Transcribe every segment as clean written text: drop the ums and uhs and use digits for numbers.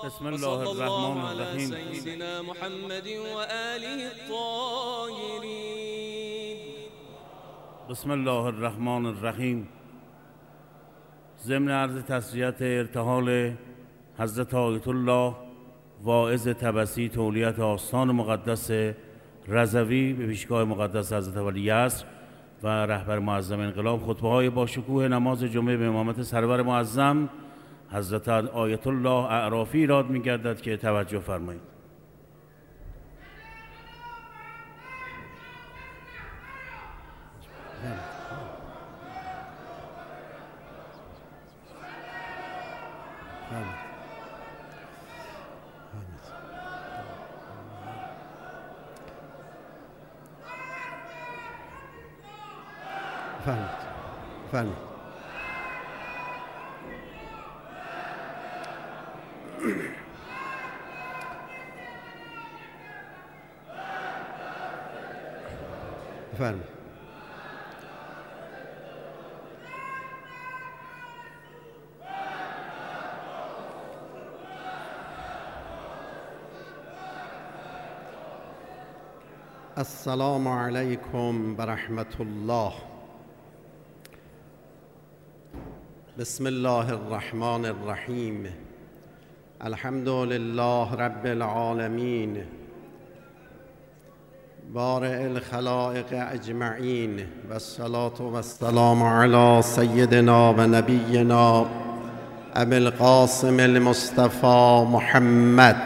بسم الله الرحمن الرحیم. سیدنا محمد و آله الطاهرین. بسم الله الرحمن الرحیم. ضمن عرض تسلیت ارتحال حضرت آیت الله واعظ تبسی تولیت آستان مقدس رضوی به پیشگاه مقدس حضرت ولی عصر و رهبر معظم انقلاب، خطبه های با شکوه نماز جمعه به امامت سرور معظم حضرت آیت الله اعرافی ایراد می گردد که توجه فرمایید. فرمایید. السلام علیکم و رحمت الله. بسم الله الرحمن الرحیم. الحمد لله رب العالمین بارئ الخلائق اجمعین و الصلاة و السلام علی سیدنا و نبینا ابی القاسم المصطفى محمد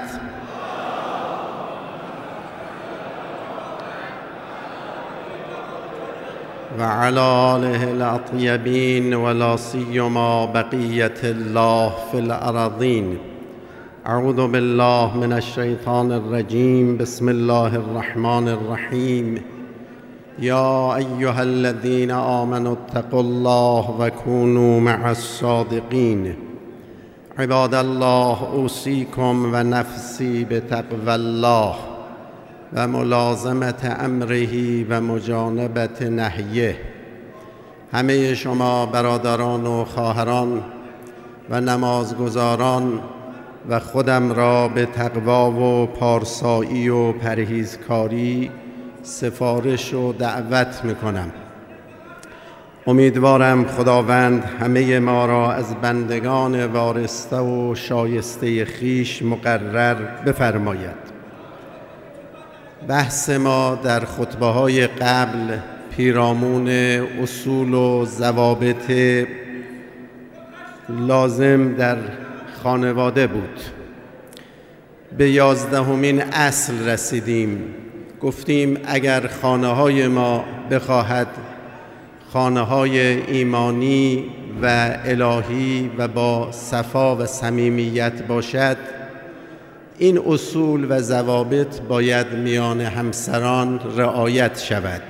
و علی آله الاطیبین و لا سیما بقیة الله فی الارضین. اعوذ بالله من الشیطان الرجیم. بسم الله الرحمن الرحیم. یا ایها الذین آمنوا اتقوا الله و کونوا مع الصادقین. عباد الله اوصیکم و نفسی بتقوی الله و ملازمت امره و مجانبت نهیه. همه شما برادران و خواهران و نمازگزاران و خودم را به تقوا و پارسایی و پرهیزکاری سفارش و دعوت می‌کنم. امیدوارم خداوند همه ما را از بندگان وارسته و شایسته خویش مقرر بفرماید. بحث ما در خطبه‌های قبل پیرامون اصول و ضوابط لازم در خانواده بود. به 11مین اصل رسیدیم. گفتیم اگر خانه‌های ما بخواهد خانه‌های ایمانی و الهی و با صفا و صمیمیت باشد، این اصول و ضوابط باید میان همسران رعایت شود.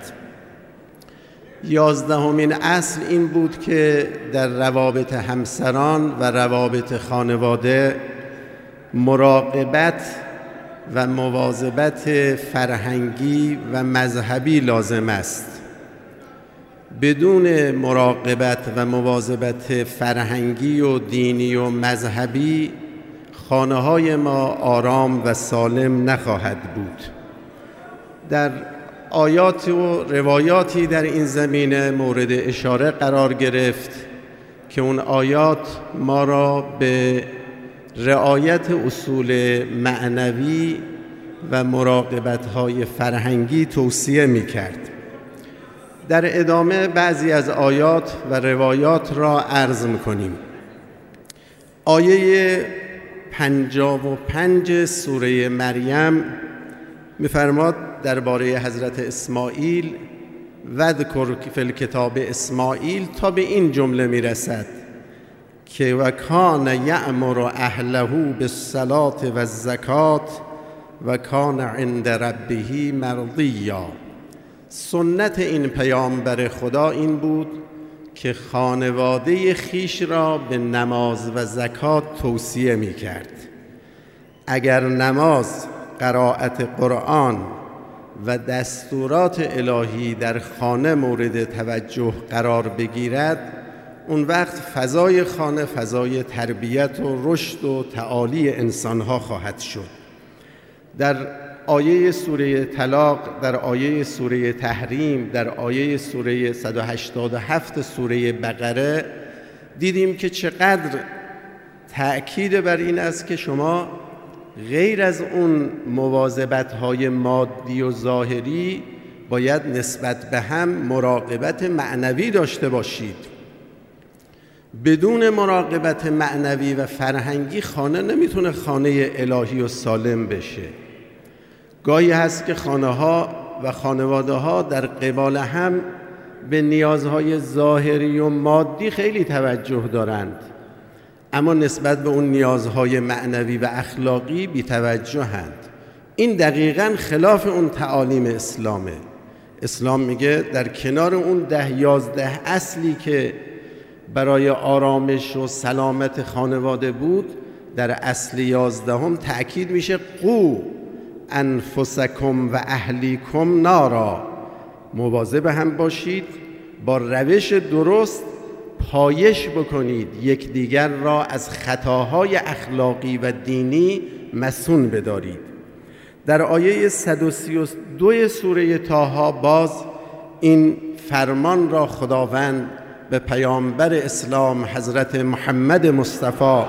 11مین اصل این بود که در روابط همسران و روابط خانواده مراقبت و مواظبت فرهنگی و مذهبی لازم است. بدون مراقبت و مواظبت فرهنگی و دینی و مذهبی خانه‌های ما آرام و سالم نخواهد بود. در آیات و روایاتی در این زمینه مورد اشاره قرار گرفت که اون آیات ما را به رعایت اصول معنوی و مراقبت‌های فرهنگی توصیه می‌کرد. در ادامه بعضی از آیات و روایات را عرض می‌کنیم. آیه 55 سوره مریم می‌فرماد درباره حضرت اسماعیل وذکر فی الکتاب اسماعیل تا به این جمله میرسد که و کان یأمر اهله بالصلاة و الزکات و کان عند ربه مرضیا. سنت این پیامبر خدا این بود که خانواده خیش را به نماز و زکات توصیه می کرد. اگر نماز، قرائت قرآن و دستورات الهی در خانه مورد توجه قرار بگیرد، اون وقت فضای خانه فضای تربیت و رشد و تعالی انسانها خواهد شد. در آیه سوره طلاق، در آیه سوره تحریم، در آیه سوره 187 سوره بقره دیدیم که چقدر تأکید بر این است که شما غیر از اون مواظبت‌های مادی و ظاهری باید نسبت به هم مراقبت معنوی داشته باشید. بدون مراقبت معنوی و فرهنگی خانه نمیتونه خانه الهی و سالم بشه. گاهی هست که خانه‌ها و خانواده‌ها در قبال هم به نیازهای ظاهری و مادی خیلی توجه دارند، اما نسبت به اون نیازهای معنوی و اخلاقی بی‌توجهند. این دقیقاً خلاف اون تعالیم اسلامه. اسلام میگه در کنار اون 10-11 اصلی که برای آرامش و سلامت خانواده بود، در اصل 11 تأکید میشه قو انفسکم و اهلیکم نارا. مواظب هم باشید، با روش درست پایش بکنید، یکدیگر را از خطاهای اخلاقی و دینی مصون بدارید. در آیه 132 سوره طه باز این فرمان را خداوند به پیامبر اسلام حضرت محمد مصطفی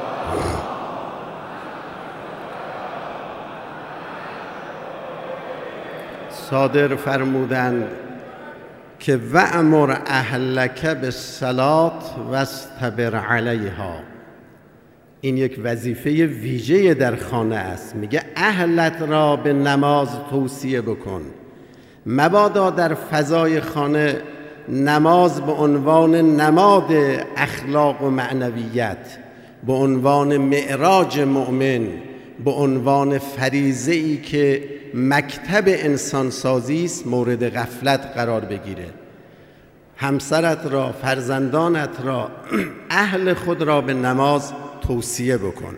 صادر فرمودند که وأمر اهلک بالصلاة واصطبر علیها. این یک وظیفه ویژه در خانه است. میگه اهلت را به نماز توصیه بکن. مبادا در فضای خانه نماز به عنوان نماد اخلاق و معنویت، به عنوان معراج مؤمن، به عنوان فریضه‌ای که مکتب انسانسازی است، مورد غفلت قرار بگیره. همسرت را، فرزندانت را، اهل خود را به نماز توصیه بکن.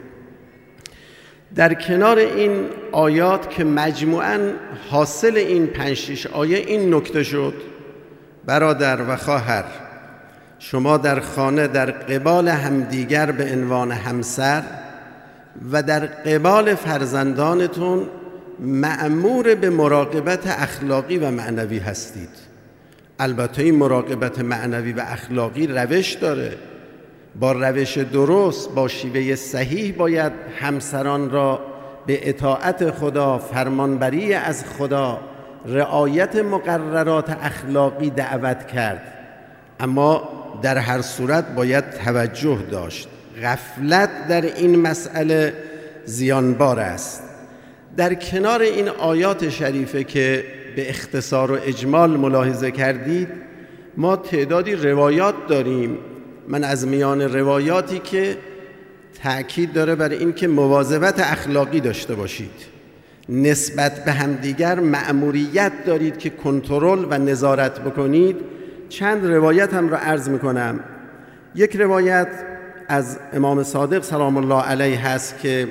در کنار این آیات که مجموعاً حاصل این 5-6 آیه این نکته شد: برادر و خواهر، شما در خانه در قبال همدیگر به عنوان همسر و در قبال فرزندانتون مأمور به مراقبت اخلاقی و معنوی هستید. البته این مراقبت معنوی و اخلاقی روش داره. با روش درست، با شیوه صحیح باید همسران را به اطاعت خدا، فرمانبری از خدا، رعایت مقررات اخلاقی دعوت کرد. اما در هر صورت باید توجه داشت. غفلت در این مسئله زیانبار است. در کنار این آیات شریفه که به اختصار و اجمال ملاحظه کردید، ما تعدادی روایات داریم. من از میان روایاتی که تأکید داره بر این که مواظبت اخلاقی داشته باشید، نسبت به همدیگر مأموریت دارید که کنترل و نظارت بکنید، چند روایت هم را عرض میکنم. یک روایت از امام صادق سلام الله علیه هست که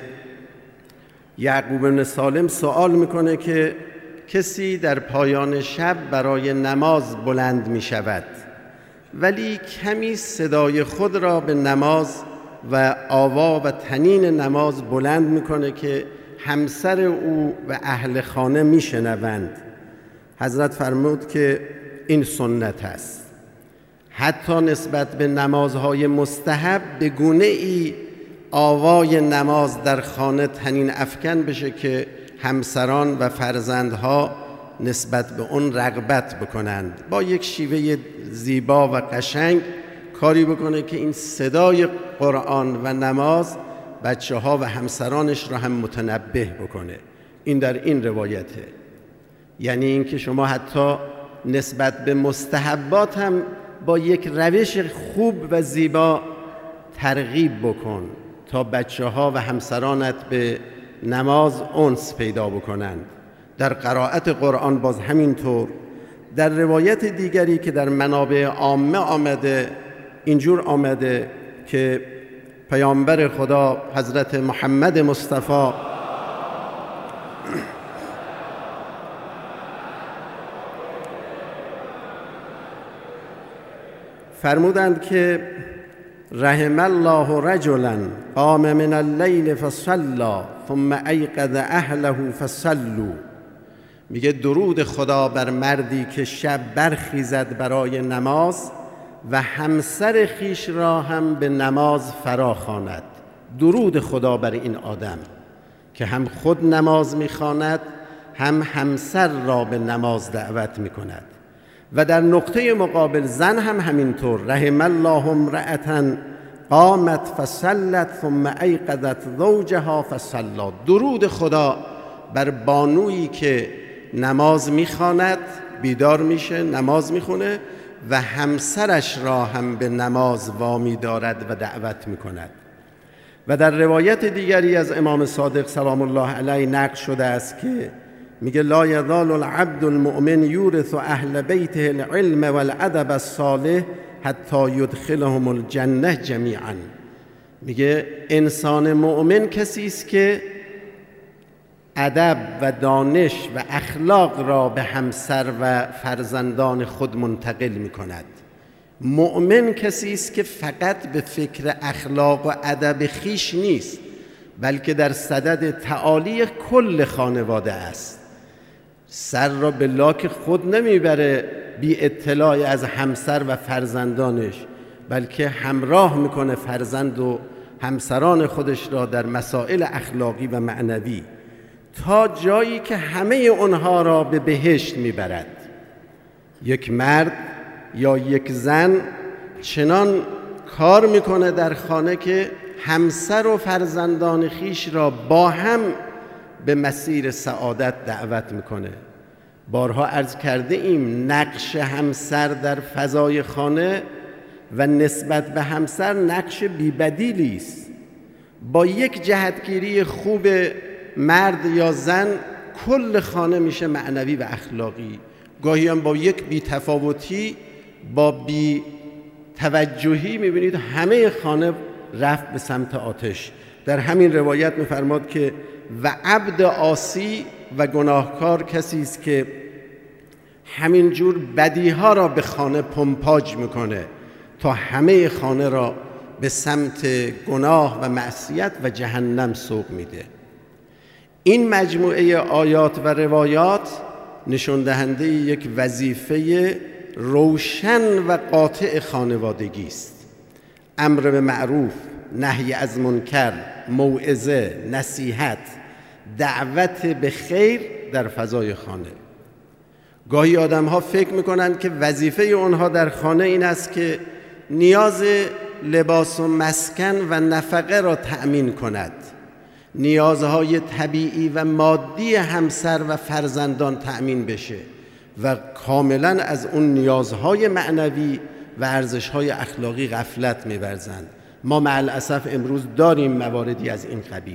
یعقوب بن سالم سوال میکنه که کسی در پایان شب برای نماز بلند میشود ولی کمی صدای خود را به نماز و آوا و طنین نماز بلند میکنه که همسر او و اهل خانه میشنوند. حضرت فرمود که این سنت است. حتی نسبت به نمازهای مستحب به گونه ای آوای نماز در خانه طنین افکن بشه که همسران و فرزندها نسبت به اون رغبت بکنند، با یک شیوه زیبا و قشنگ کاری بکنه که این صدای قرآن و نماز بچه ها و همسرانش را هم متنبه بکنه. این در این روایته. یعنی این که شما حتی نسبت به مستحبات هم با یک روش خوب و زیبا ترغیب بکن تا بچه ها و همسرانت به نماز انس پیدا بکنند. در قرائت قرآن باز همینطور. در روایت دیگری که در منابع عامه آمده اینجور آمده که پیامبر خدا حضرت محمد مصطفی فرمودند که رحم الله رجلا قام من اللیل فصلی ثم ایقظ اهله فصلوا. میگه درود خدا بر مردی که شب برخیزد برای نماز و همسر خیش را هم به نماز فراخواند. درود خدا بر این آدم که هم خود نماز میخواند هم همسر را به نماز دعوت میکند. و در نقطه مقابل زن هم همینطور. رحم الله امرأة قامت فصلت ثم ایقظت زوجها فصلی. درود خدا بر بانویی که نماز میخواند، بیدار میشه، نماز میخونه و همسرش را هم به نماز وامی دارد و دعوت میکند. و در روایت دیگری از امام صادق سلام الله علیه نقل شده است که میگه لا یزال العبد المؤمن یورث اهل بیته العلم والادب الصالح حتی یدخلهم الجنه جمیعا. میگه انسان مؤمن کسی است که ادب و دانش و اخلاق را به همسر و فرزندان خود منتقل میکند. مؤمن کسی است که فقط به فکر اخلاق و ادب خیش نیست، بلکه در صدد تعالی کل خانواده است. سر را به لاک خود نمیبره بی اطلاع از همسر و فرزندانش، بلکه همراه میکنه فرزند و همسران خودش را در مسائل اخلاقی و معنوی تا جایی که همه اونها را به بهشت میبرد. یک مرد یا یک زن چنان کار میکنه در خانه که همسر و فرزندان خیش را با هم به مسیر سعادت دعوت میکنه. بارها عرض کرده ایم نقش همسر در فضای خانه و نسبت به همسر نقش بی‌بدیلی است. با یک جهتگیری خوب مرد یا زن کل خانه میشه معنوی و اخلاقی. گاهی هم با یک بی‌تفاوتی، با بی‌توجهی میبینید همه خانه رفت به سمت آتش. در همین روایت میفرماد که و عبد عاصی و گناهکار کسی است که همین جور بدیها را به خانه پمپاژ میکنه تا همه خانه را به سمت گناه و معصیت و جهنم سوق میده. این مجموعه آیات و روایات نشان دهنده یک وظیفه روشن و قاطع خانوادگی است. امر به معروف، نهی از منکر، موعظه، نصیحت، دعوت به خیر در فضای خانه. گاهی آدم ها فکر میکنند که وظیفه اونها در خانه این است که نیاز لباس و مسکن و نفقه را تأمین کند، نیازهای طبیعی و مادی همسر و فرزندان تأمین بشه و کاملا از اون نیازهای معنوی و ارزشهای اخلاقی غفلت می‌ورزند. ما مع الاسف امروز داریم مواردی از این قبیل.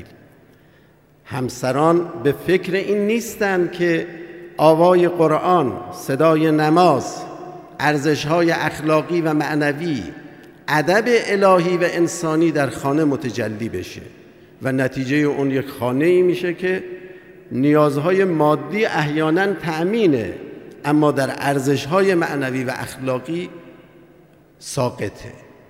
همسران به فکر این نیستند که آوای قرآن، صدای نماز، ارزش‌های اخلاقی و معنوی، ادب الهی و انسانی در خانه متجلی بشه و نتیجه اون یک خانه‌ای میشه که نیازهای مادی احیانا تأمینه، اما در ارزش‌های معنوی و اخلاقی ساقطه.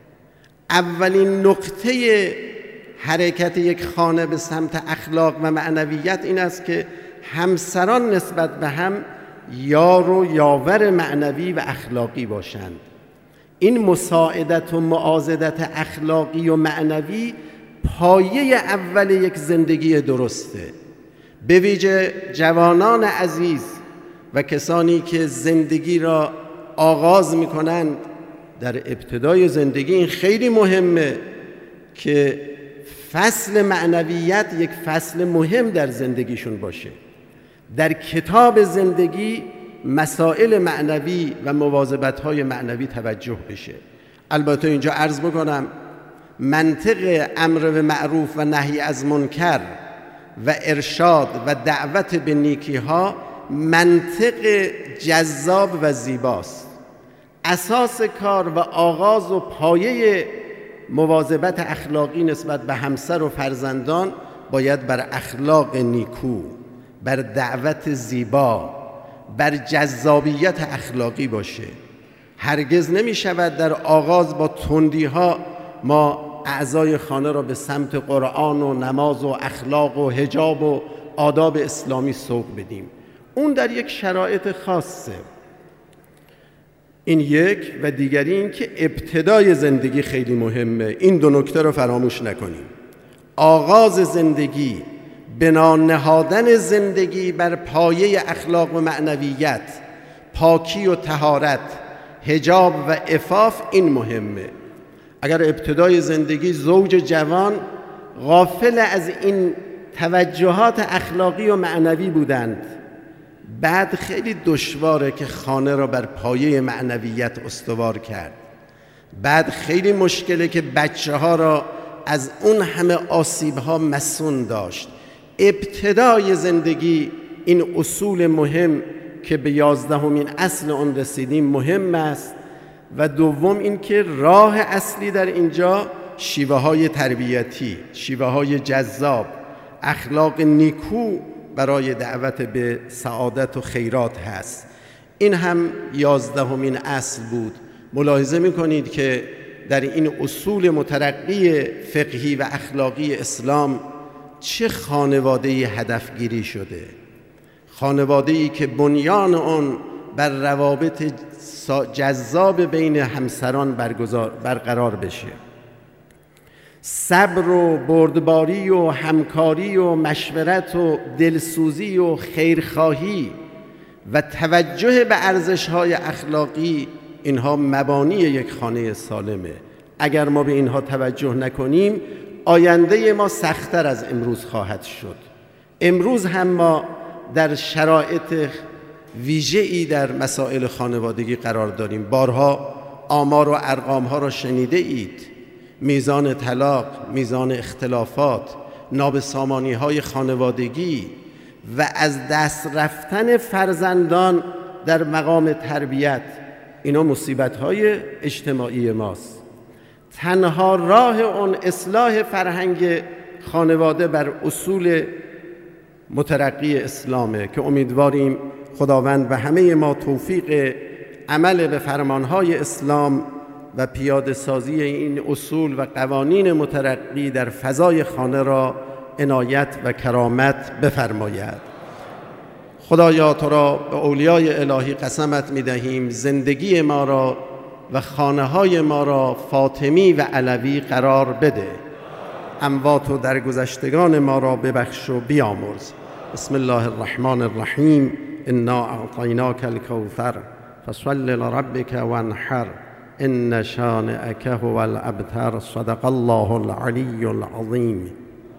اولین نقطه حرکت یک خانه به سمت اخلاق و معنویت این است که همسران نسبت به هم یار و یاور معنوی و اخلاقی باشند. این مساعدت و معاضدت اخلاقی و معنوی پایه اول یک زندگی درسته. به ویژه جوانان عزیز و کسانی که زندگی را آغاز می‌کنند، در ابتدای زندگی این خیلی مهمه که فصل معنویت یک فصل مهم در زندگیشون باشه. در کتاب زندگی مسائل معنوی و مواظبت‌های معنوی توجه بشه. البته اینجا عرض بکنم منطق امر به معروف و نهی از منکر و ارشاد و دعوت به نیکی‌ها منطق جذاب و زیباست. اساس کار و آغاز و پایه مواظبت اخلاقی نسبت به همسر و فرزندان باید بر اخلاق نیکو، بر دعوت زیبا، بر جذابیت اخلاقی باشه. هرگز نمی شود در آغاز با تندی‌ها ما اعضای خانه را به سمت قرآن و نماز و اخلاق و حجاب و آداب اسلامی سوق بدیم. اون در یک شرایط خاصه. این یک، و دیگری این که ابتدای زندگی خیلی مهمه. این دو نکته رو فراموش نکنیم. آغاز زندگی، بنا نهادن زندگی بر پایه اخلاق و معنویت، پاکی و طهارت، حجاب و عفاف، این مهمه. اگر ابتدای زندگی زوج جوان غافل از این توجهات اخلاقی و معنوی بودند، بعد خیلی دشواره که خانه را بر پایه معنویت استوار کرد. بعد خیلی مشکله که بچه ها را از اون همه آسیب ها مسون داشت. ابتدای زندگی این اصول مهم که به 11مین اصل آن رسیدیم مهم است. و دوم این که راه اصلی در اینجا شیوه های تربیتی، شیوه های جذاب، اخلاق نیکو برای دعوت به سعادت و خیرات هست. این هم 11مین اصل بود. ملاحظه می‌کنید که در این اصول مترقی فقهی و اخلاقی اسلام چه خانواده‌ای هدفگیری شده. خانواده‌ای که بنیان آن بر روابط جذاب بین همسران برقرار بشه. صبر و بردباری و همکاری و مشورت و دلسوزی و خیرخواهی و توجه به ارزش‌های اخلاقی، اینها مبانی یک خانه سالمه. اگر ما به اینها توجه نکنیم، آینده ما سخت‌تر از امروز خواهد شد. امروز هم ما در شرایط ویژه‌ای در مسائل خانوادگی قرار داریم. بارها آمار و ارقام‌ها را شنیده اید. میزان طلاق، میزان اختلافات، نابسامانی‌های خانوادگی و از دست رفتن فرزندان در مقام تربیت، اینا مصیبت‌های اجتماعی ماست. تنها راه اون اصلاح فرهنگ خانواده بر اصول مترقی اسلامه که امیدواریم خداوند به همه ما توفیق عمل به فرمانهای اسلام و پیاده سازی این اصول و قوانین مترقی در فضای خانه را عنایت و کرامت بفرماید. خدایا تو را به اولیای الهی قسمت می‌دهیم زندگی ما را و خانه‌های ما را فاطمی و علوی قرار بده. اموات و درگذشتگان ما را ببخش و بیامرز. بسم الله الرحمن الرحیم. انا اعطیناک الکوثر فصل لربک وانحر ان شانئک هو الابتر. صدق الله العلی العظیم.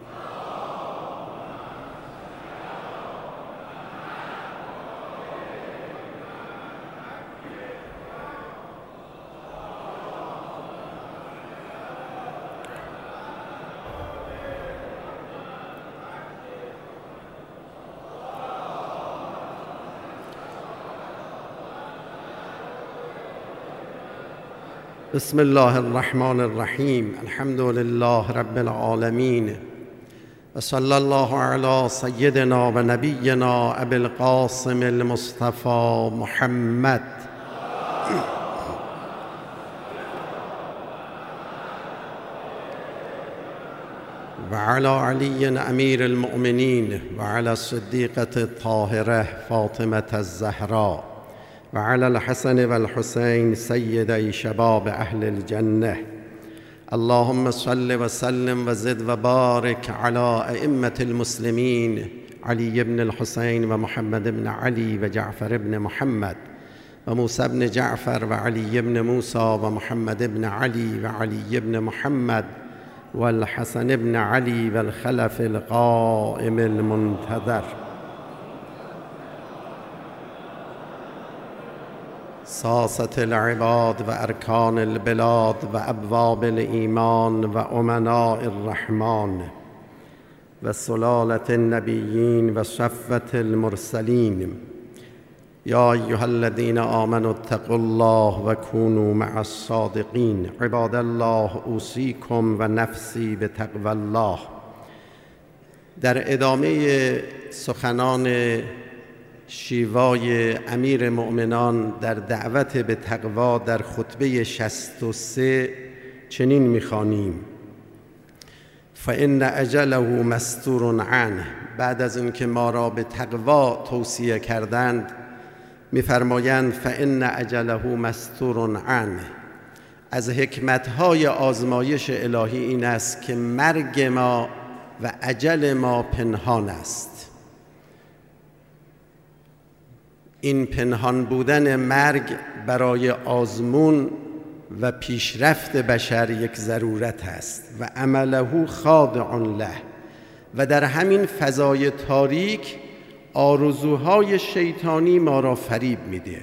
بسم الله الرحمن الرحیم. الحمد لله رب العالمین و صلی الله علی سیدنا و نبینا ابی القاسم المصطفى محمد و علی علی امیر المؤمنین و علی الصدیقة الطاهرة فاطمة الزهراء و علی الحسن و الحسین سیدی شباب اهل الجنه. اللهم صل و سلم و زد و بارک علی ائمة المسلمین علی بن الحسین و محمد بن علی و جعفر بن محمد و موسی بن جعفر و علی بن موسی و محمد بن علی و علی بن محمد و الحسن بن علی و الخلف القائم المنتظر. ساسة العباد و ارکان البلاد و ابواب الایمان و امناء الرحمن و سلالة النبیین و صفوة المرسلین. یا ایها الذین آمنوا اتقوا الله و کونوا مع الصادقین. عباد الله اوصیکم و نفسی بتقوی الله. در ادامه سخنان شیوای امیر مؤمنان در دعوت به تقوا در خطبه 63 چنین می‌خوانیم: فإن اجله مستور عنه. بعد از اینکه ما را به تقوا توصیه کردند می‌فرمایند فإن اجله مستور عنه. از حکمت‌های آزمایش الهی این است که مرگ ما و اجل ما پنهان است. این پنهان بودن مرگ برای آزمون و پیشرفت بشر یک ضرورت است و عمله خاضع له. و در همین فضای تاریک آرزوهای شیطانی ما را فریب میده.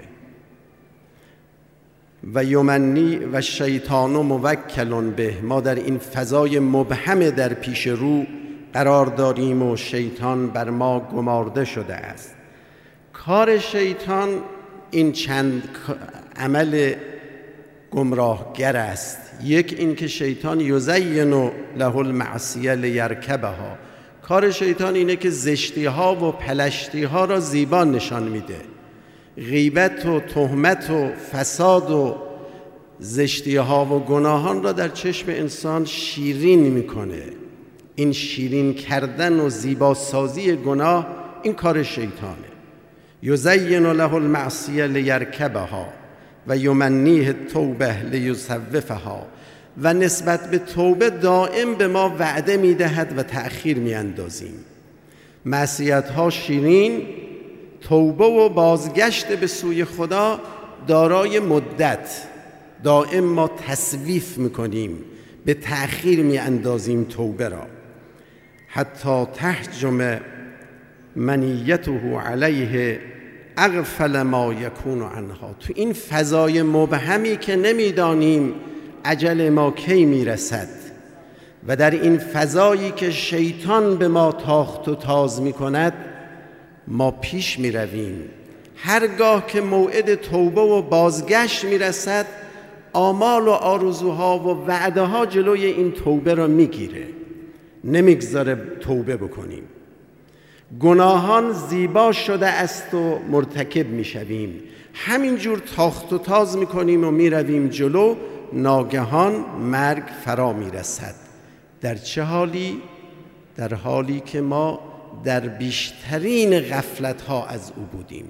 و یمنی و شیطان موکل به. ما در این فضای مبهم در پیش رو قرار داریم و شیطان بر ما گمارده شده است. کار شیطان این چند عمل گمراهگر است. یک، این که شیطان یزین له المعصیه لیرکبها. کار شیطان اینه که زشتی ها و پلشتی ها را زیبا نشان میده. غیبت و تهمت و فساد و زشتی ها و گناهان را در چشم انسان شیرین میکنه. این شیرین کردن و زیبا سازی گناه این کار شیطانه. یزین له المعصیه لیرکبها و یمنیه التوبه لیصوفها. و نسبت به توبه دائم به ما وعده میدهد و تأخیر میاندازیم. معصیت ها شیرین، توبه و بازگشت به سوی خدا دارای مدت. دائم ما تسویف میکنیم، به تأخیر میاندازیم توبه را. حتی تحجم منیته علیه اغفل ما یکون عنها. تو این فضای مبهمی که نمیدانیم اجل ما کی میرسد و در این فضایی که شیطان به ما تاخت و تاز میکند ما پیش میرویم. هرگاه که موعد توبه و بازگشت میرسد آمال و آرزوها و وعده ها جلوی این توبه را میگیره، نمیگذاره توبه بکنیم. گناهان زیبا شده است و مرتکب میشویم. همینجور تاخت و تاز میکنیم و میرویم جلو. ناگهان مرگ فرا میرسد. در چه حالی؟ در حالی که ما در بیشترین غفلت‌ها از او بودیم.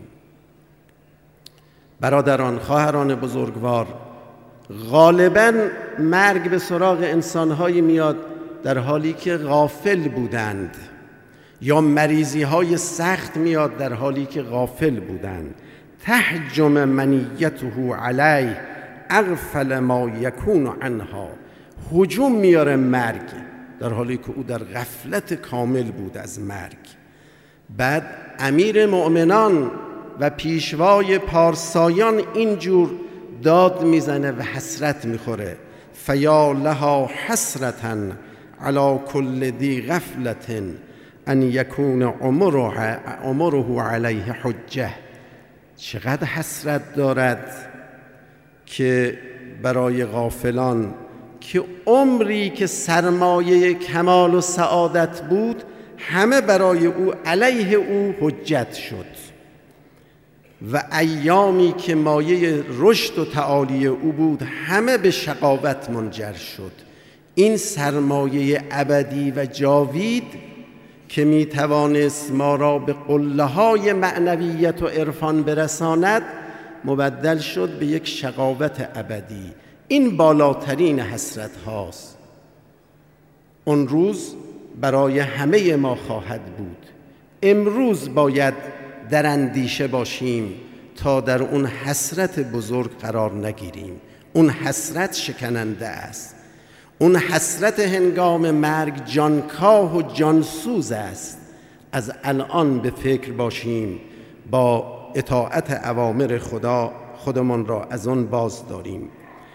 برادران، خواهران بزرگوار، غالباً مرگ به سراغ انسان‌هایی میاد در حالی که غافل بودند، یا مریضی‌های سخت میاد در حالی که غافل بودند. تحجم منیته علیه اغفل ما یکون عنها. هجوم میاره مرگ در حالی که او در غفلت کامل بود از مرگ. بعد امیر مؤمنان و پیشوای پارسایان اینجور داد میزنه و حسرت میخوره. فیا لها حسرتا علی کل دی غفلت ان یکون عمره علیه حجه. چقدر حسرت دارد که برای غافلان که عمری که سرمایه کمال و سعادت بود همه برای او علیه او حجت شد و ایامی که مایه رشد و تعالی او بود همه به شقاوت منجر شد. این سرمایه ابدی و جاوید که می توانست ما را به قله‌های معنویت و عرفان برساند مبدل شد به یک شقاوت ابدی. این بالاترین حسرت هاست. اون روز برای همه ما خواهد بود. امروز باید در اندیشه باشیم تا در اون حسرت بزرگ قرار نگیریم. اون حسرت شکننده است. اون حسرت هنگام مرگ جانکاه و جانسوز است. از الان به فکر باشیم با اطاعت اوامر خدا خودمان را از آن باز داریم.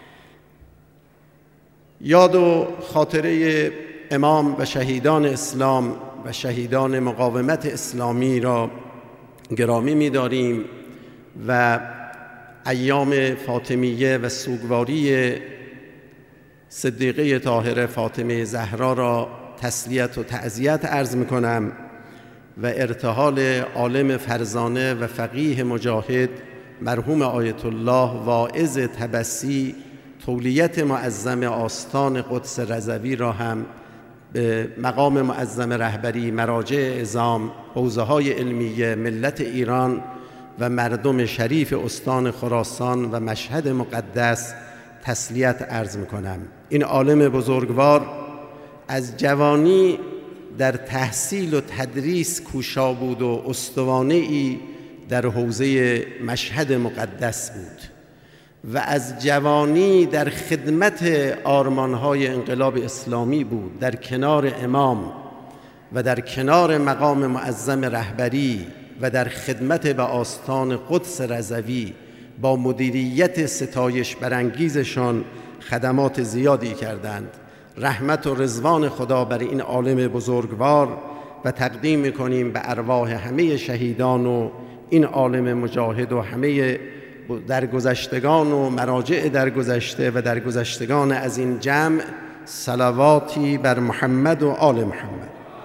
یاد و خاطره امام و شهیدان اسلام و شهیدان مقاومت اسلامی را گرامی می‌داریم و ایام فاطمیه و سوگواری صدیقه طاهره فاطمه زهرا را تسلیت و تعزیت عرض می‌کنم و ارتحال عالم فرزانه و فقیه مجاهد مرحوم آیت الله واعظ تبسی تولیت معظم آستان قدس رضوی را هم به مقام معظم رهبری مراجع اعظام، حوزه‌های علمیه ملت ایران و مردم شریف استان خراسان و مشهد مقدس تسلیت عرض می‌کنم. این عالم بزرگوار از جوانی در تحصیل و تدریس کوشا بود و استوانه‌ای در حوزه مشهد مقدس بود و از جوانی در خدمت آرمان‌های انقلاب اسلامی بود، در کنار امام و در کنار مقام معظم رهبری و در خدمت به آستان قدس رضوی با مدیریت ستایش برانگیزشان خدمات زیادی کردند. رحمت و رضوان خدا بر این عالم بزرگوار و تقدیم می‌کنیم به ارواح همه شهیدان و این عالم مجاهد و همه درگذشتگان و مراجع درگذشته و درگذشتگان از این جمع صلواتی بر محمد و آل محمد.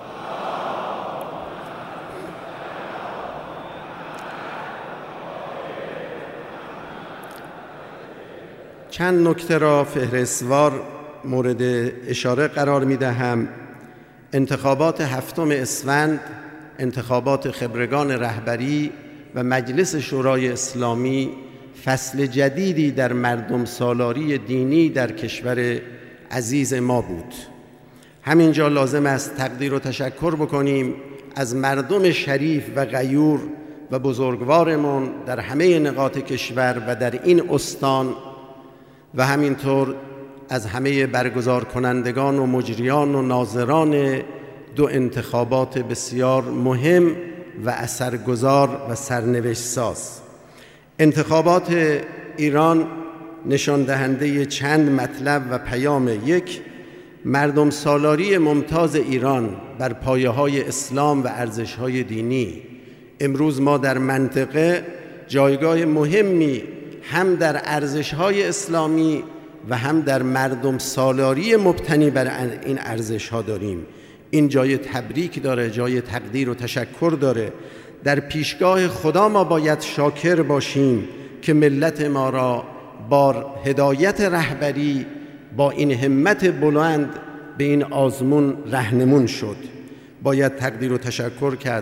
چند نکته را فهرستوار مورد اشاره قرار می‌دهم. انتخابات 7 اسفند، انتخابات خبرگان رهبری و مجلس شورای اسلامی فصل جدیدی در مردم سالاری دینی در کشور عزیز ما بود. همینجا لازم است تقدیر و تشکر بکنیم از مردم شریف و غیور و بزرگوارمون در همه نقاط کشور و در این استان و همینطور از همه برگزار کنندگان و مجریان و ناظران دو انتخابات بسیار مهم و اثرگذار و سرنوشت ساز. انتخابات ایران نشان دهنده چند مطلب و پیام: یک، مردم سالاری ممتاز ایران بر پایه‌های اسلام و ارزش‌های دینی. امروز ما در منطقه جایگاه مهمی هم در ارزش‌های اسلامی و هم در مردم سالاری مبتنی بر این ارزش‌ها داریم. این جای تبریک داره، جای تقدیر و تشکر داره. در پیشگاه خدا ما باید شاکر باشیم که ملت ما را با هدایت رهبری با این همت بلند به این آزمون رهنمون شد. باید تقدیر و تشکر کرد.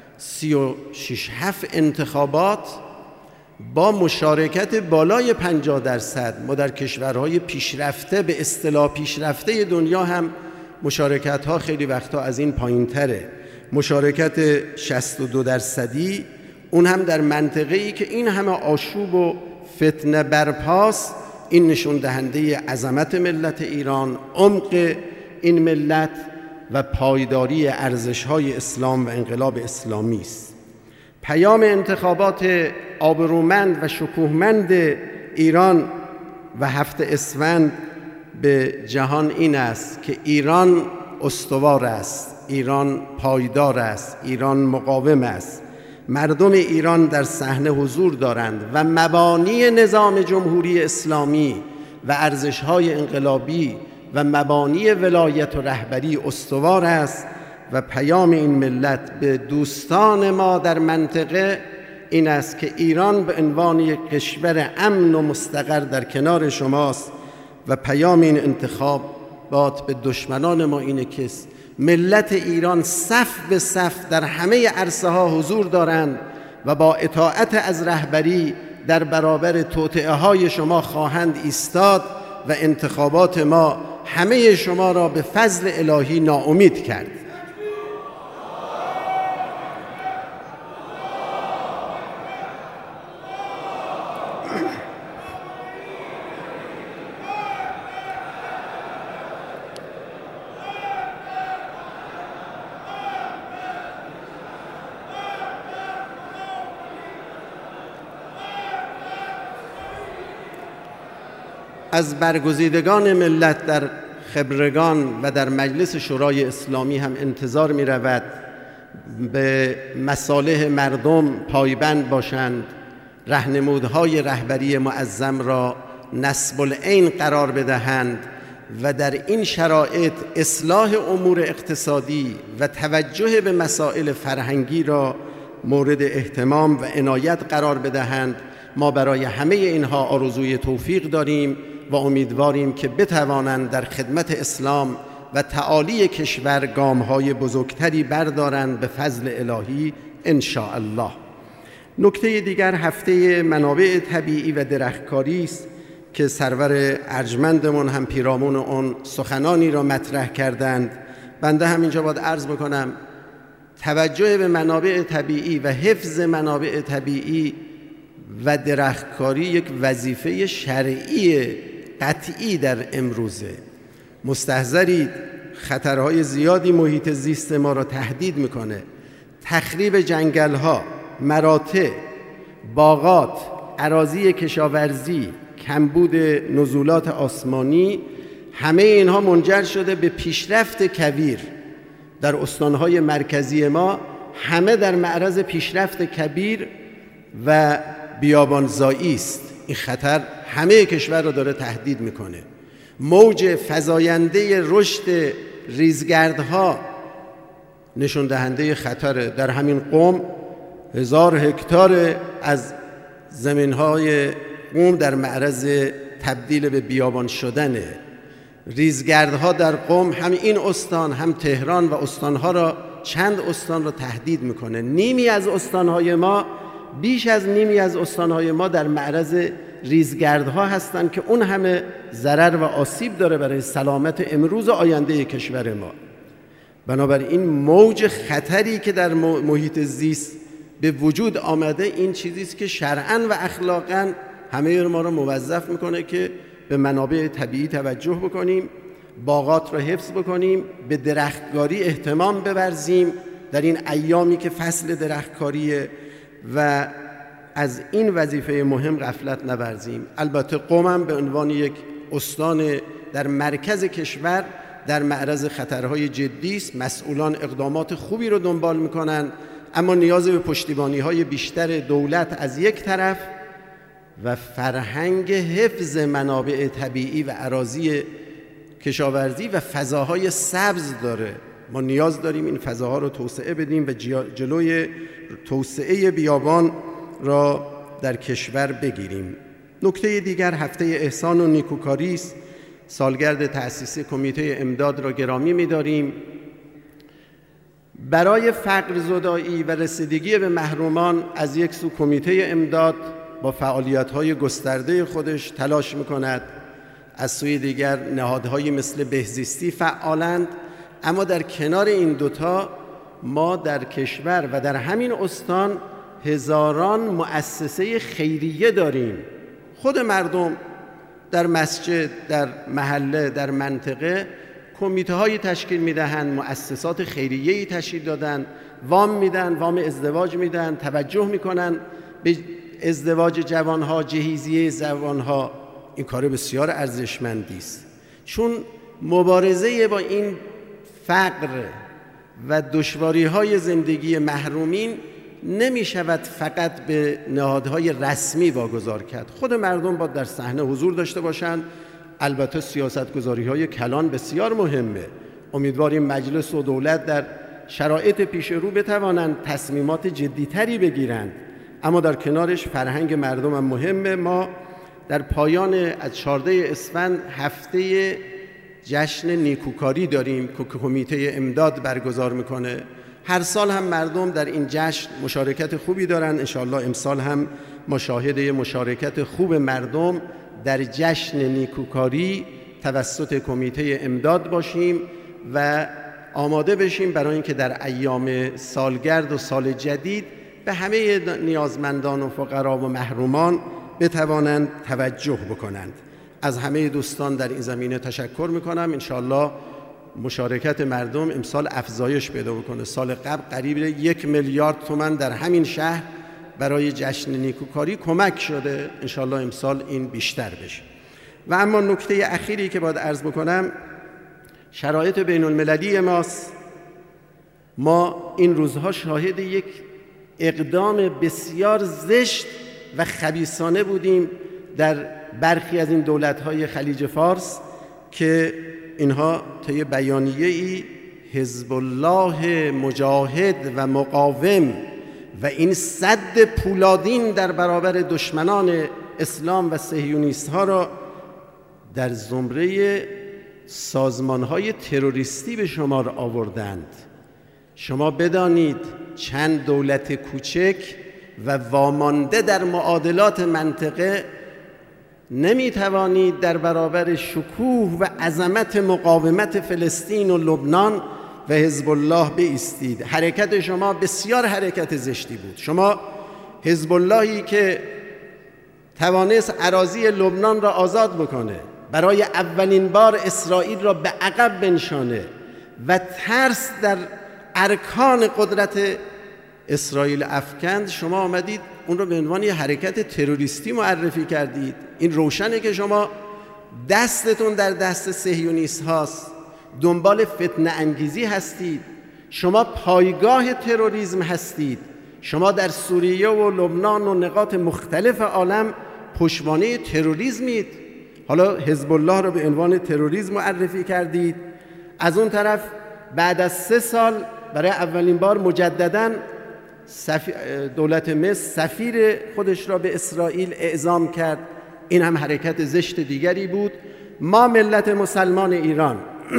36 انتخابات با مشارکت بالای 50%. ما در کشورهای پیشرفته، به اصطلاح پیشرفته دنیا هم مشارکت‌ها خیلی وقتا از این پایین‌تره. مشارکت 62%، اون هم در منطقه‌ای که این همه آشوب و فتنه برپاست. این نشون دهنده عظمت ملت ایران، عمق این ملت و پایداری ارزش‌های اسلام و انقلاب اسلامی است. پیام انتخابات آبرومند و شکوهمند ایران و 7 اسفند به جهان این است که ایران استوار است، ایران پایدار است، ایران مقاوم است. مردم ایران در صحنه حضور دارند و مبانی نظام جمهوری اسلامی و ارزش‌های انقلابی و مبانی ولایت و رهبری استوار است و پیام این ملت به دوستان ما در منطقه این است که ایران به عنوان یک کشور امن و مستقر در کنار شماست و پیام این انتخابات به دشمنان ما اینه که ملت ایران صف به صف در همه عرصه‌ها حضور دارند و با اطاعت از رهبری در برابر توطئه‌های شما خواهند ایستاد و انتخابات ما همه شما را به فضل الهی ناامید کرد. از برگزیدگان ملت در خبرگان و در مجلس شورای اسلامی هم انتظار می رود به مصالح مردم پایبند باشند، راهنمودهای رهبری معظم را نصب العین قرار بدهند و در این شرایط اصلاح امور اقتصادی و توجه به مسائل فرهنگی را مورد اهتمام و عنایت قرار بدهند. ما برای همه اینها آرزوی توفیق داریم. و امیدواریم که بتوانند در خدمت اسلام و تعالی کشور گام‌های بزرگتری بردارند به فضل الهی ان شاء الله. نکته دیگر هفته منابع طبیعی و درختکاری است که سرور ارجمندمون هم پیرامون اون سخنانی را مطرح کردند. بنده هم اینجا باید عرض بکنم توجه به منابع طبیعی و حفظ منابع طبیعی و درختکاری یک وظیفه شرعی قطعی در امروزه. مستحضرید خطرهای زیادی محیط زیست ما را تهدید میکنه. تخریب جنگل‌ها، مراتع، باغات، اراضی کشاورزی، کمبود نزولات آسمانی، همه اینها منجر شده به پیشرفت کبیر در استانهای مرکزی ما. همه در معرض پیشرفت کبیر و بیابانزایی است. این خطر همه کشور را داره تهدید میکنه. موج فزاینده رشد ریزگردها نشون دهنده خطره. در همین قم 1000 هکتار از زمینهای قم در معرض تبدیل به بیابان شدنه. ریزگردها در قم هم این استان هم تهران و استانها را، چند استان را تهدید میکنه. نیمی از استانهای ما، بیش از نیمی از استانهای ما در معرض ریزگردها هستند که اون همه ضرر و آسیب داره برای سلامت امروز و آینده کشور ما. بنابراین موج خطری که در محیط زیست به وجود آمده این چیزی است که شرعاً و اخلاقاً همه ما را موظف میکنه که به منابع طبیعی توجه بکنیم، باغات را حفظ بکنیم، به درختکاری اهتمام بورزیم در این ایامی که فصل درختکاریه و از این وظیفه مهم غفلت نورزیم. البته قم هم به عنوان یک استان در مرکز کشور در معرض خطرهای جدی است. مسئولان اقدامات خوبی رو دنبال میکنن، اما نیاز به پشتیبانی‌های بیشتر دولت از یک طرف و فرهنگ حفظ منابع طبیعی و اراضی کشاورزی و فضاهای سبز داره. ما نیاز داریم این فضاها رو توسعه بدیم و جلوی توسعه بیابان را در کشور بگیریم. نکته دیگر هفته احسان و نیکوکاری است. سالگرد تأسیس کمیته امداد را گرامی می‌داریم. برای فقر زدایی و رسیدگی به محرومان از یک سو کمیته امداد با فعالیت‌های گسترده خودش تلاش می‌کند، از سوی دیگر نهادهایی مثل بهزیستی فعالند. اما در کنار این دوتا ما در کشور و در همین استان هزاران مؤسسه خیریه داریم. خود مردم در مسجد، در محله، در منطقه کمیته‌هایی تشکیل می‌دهند، مؤسسات خیریه‌ای تشکیل دادن، وام میدن، وام ازدواج میدن، توجه میکنن به ازدواج جوانها، جهیزیه جوانها. این کار بسیار ارزشمندی است، چون مبارزه با این فقر و دشواری‌های زندگی محرومین نمی شود فقط به نهادهای رسمی واگذار کرد. خود مردم باید در صحنه حضور داشته باشند. البته سیاستگذاری‌های کلان بسیار مهمه. امیدواریم مجلس و دولت در شرایط پیش رو بتوانند تصمیمات جدی‌تری بگیرند، اما در کنارش فرهنگ مردم هم مهمه. ما در پایان از 14 اسفند هفته جشن نیکوکاری داریم که کمیته امداد برگزار میکنه. هر سال هم مردم در این جشن مشارکت خوبی دارن. انشاءالله امسال هم مشاهده مشارکت خوب مردم در جشن نیکوکاری توسط کمیته امداد باشیم و آماده بشیم برای اینکه در ایام سالگرد و سال جدید به همه نیازمندان و فقرا و محرومان بتوانند توجه بکنند. از همه دوستان در این زمینه تشکر میکنم. انشاءالله مشارکت مردم امسال افزایش پیدا بکنه. سال قبل قریب 1 میلیارد تومان در همین شهر برای جشن نیکوکاری کمک شده. انشاءالله امسال این بیشتر بشه. و اما نکته اخیری که باید عرض بکنم، شرایط بین المللی ماست. ما این روزها شاهد یک اقدام بسیار زشت و خبیثانه بودیم در برخی از این دولت‌های خلیج فارس که اینها طی بیانیه‌ای حزب الله مجاهد و مقاوم و این سد پولادین در برابر دشمنان اسلام و صهیونیست‌ها را در زمره سازمان‌های تروریستی به شمار آوردند. شما بدانید چند دولت کوچک و وامانده در معادلات منطقه نمیتوانید در برابر شکوه و عظمت مقاومت فلسطین و لبنان و حزب الله بایستید. حرکت شما بسیار حرکت زشتی بود. شما حزب اللهی که توانست اراضی لبنان را آزاد بکنه، برای اولین بار اسرائیل را به عقب بنشانه و ترس در ارکان قدرت اسرائیل افکند، شما آمدید اون رو به عنوان یه حرکت تروریستی معرفی کردید. این روشنه که شما دستتون در دست صهیونیست هاست، دنبال فتنه انگیزی هستید، شما پایگاه تروریسم هستید، شما در سوریه و لبنان و نقاط مختلف عالم پشتوانه تروریسمید. حالا حزب الله رو به عنوان تروریسم معرفی کردید. از اون طرف بعد از 3 سال برای اولین بار مجدداً دولت مصر سفیر خودش را به اسرائیل اعزام کرد. این هم حرکت زشت دیگری بود. ما ملت مسلمان ایران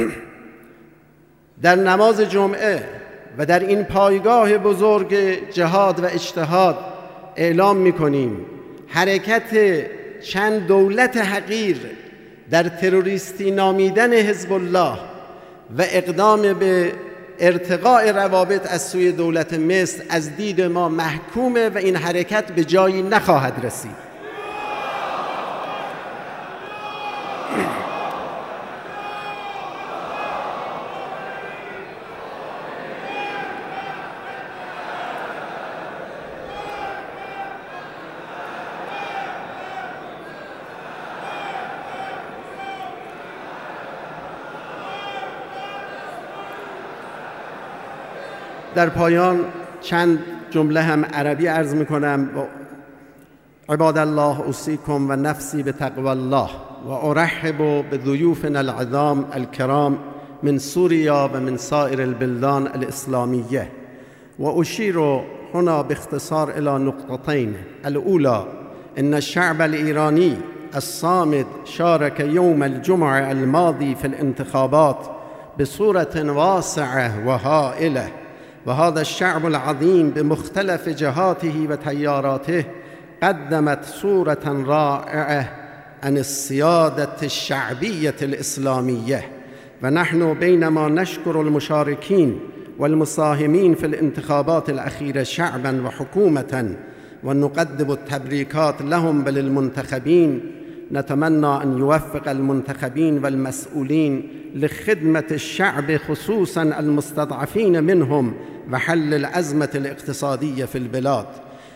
در نماز جمعه و در این پایگاه بزرگ جهاد و اجتهاد اعلام می‌کنیم حرکت چند دولت حقیر در تروریستی نامیدن حزب الله و اقدام به ارتقاء روابط از سوی دولت مصر از دید ما محکومه و این حرکت به جایی نخواهد رسید. در پایان چند جمله هم عربی عرض میکنم. عباد الله اوصیکم و نفسی بتقوى الله و ارحب بضیوفنا العظام الكرام من سوریا و من سائر البلدان الاسلامیه و اشیر هنا باختصار الى نقطتين. الاولى ان الشعب الايراني الصامد شارك يوم الجمعة الماضي في الانتخابات بصورة واسعة وهائلة، وهذا الشعب العظيم بمختلف جهاته وتياراته قدمت صورة رائعة عن السيادة الشعبية الإسلامية. ونحن بينما نشكر المشاركين والمساهمين في الانتخابات الأخيرة شعباً وحكومة ونقدم التبريكات لهم وللمنتخبين، نتمنى أن يوفق المنتخبين والمسؤولين لخدمة الشعب خصوصاً المستضعفين منهم وحل الأزمة الاقتصادية في البلاد.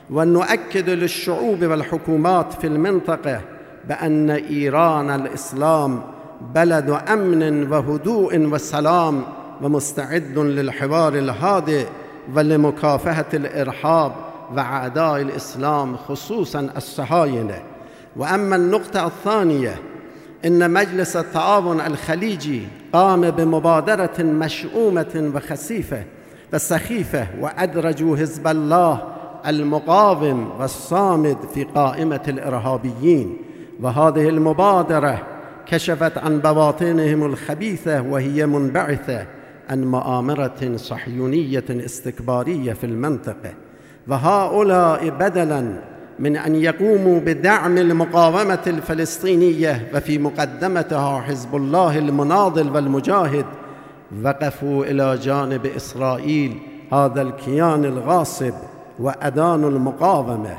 ونؤكد للشعوب والحكومات في المنطقة بأن إيران الإسلام بلد أمن وهدوء وسلام ومستعد للحوار الهادئ ولمكافحة الإرهاب وأعداء الإسلام خصوصاً الصهاينة. وأما النقطة الثانية، إن مجلس التعاون الخليجي قام بمبادرة مشؤومة وخسيفة وسخيفة وأدرجوا حزب الله المقاوم والصامد في قائمة الإرهابيين، وهذه المبادرة كشفت عن بواطنهم الخبيثة وهي منبعثة عن مؤامرة صهيونية استكبارية في المنطقة. وهؤلاء بدلاً من أن يقوموا بدعم المقاومة الفلسطينية وفي مقدمتها حزب الله المناضل والمجاهد، وقفوا إلى جانب إسرائيل هذا الكيان الغاصب وأدان المقاومة.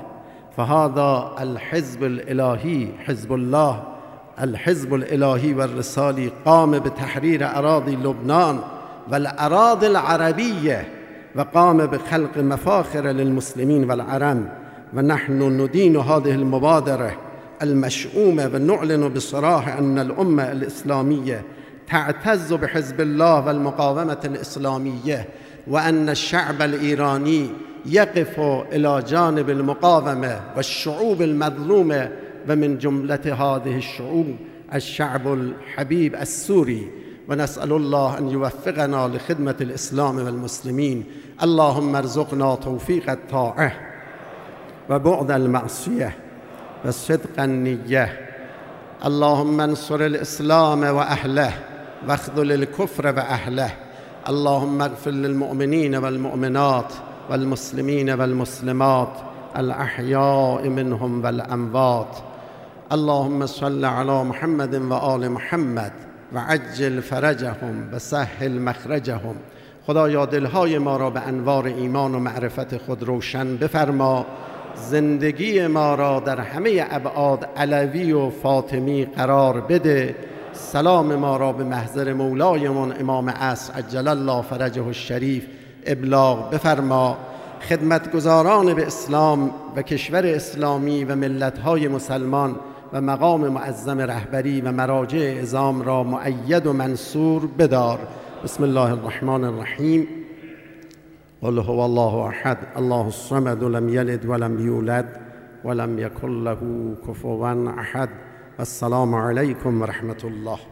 فهذا الحزب الإلهي حزب الله الحزب الإلهي والرسالي قام بتحرير أراضي لبنان والأراضي العربية وقام بخلق مفاخر للمسلمين والعرب، ونحن ندين هذه المبادرة المشؤومة ونعلن بصراحة أن الأمة الإسلامية تعتز بحزب الله والمقاومة الإسلامية، وأن الشعب الإيراني يقف إلى جانب المقاومة والشعوب المظلومة، ومن جملة هذه الشعوب الشعب الحبيب السوري. ونسأل الله أن يوفقنا لخدمة الإسلام والمسلمين. اللهم ارزقنا توفيق الطاعة وبعد المعصية وصدق النية. اللهم انصر الإسلام وأهله واخذل الكفر وأهله. اللهم اغفر للمؤمنين والمؤمنات والمسلمين والمسلمات الأحياء منهم والأموات. اللهم صل على محمد وآل محمد وعجل فرجهم وسهل مخرجهم. خدایا دلهای ما را به انوار ایمان و معرفت خود روشن بفرما، زندگی ما را در همه ابعاد علوی و فاطمی قرار بده، سلام ما را به محضر مولایمان امام عصر عجل الله فرجه الشریف ابلاغ بفرما. خدمتگزاران به اسلام و کشور اسلامی و ملت‌های مسلمان و مقام معظم رهبری و مراجع عظام را مؤید و منصور بدار. بسم الله الرحمن الرحیم. قل هو الله احد الله الصمد لم یلد ولم یولد ولم یکن له کفوا احد. السلام علیکم و رحمت الله.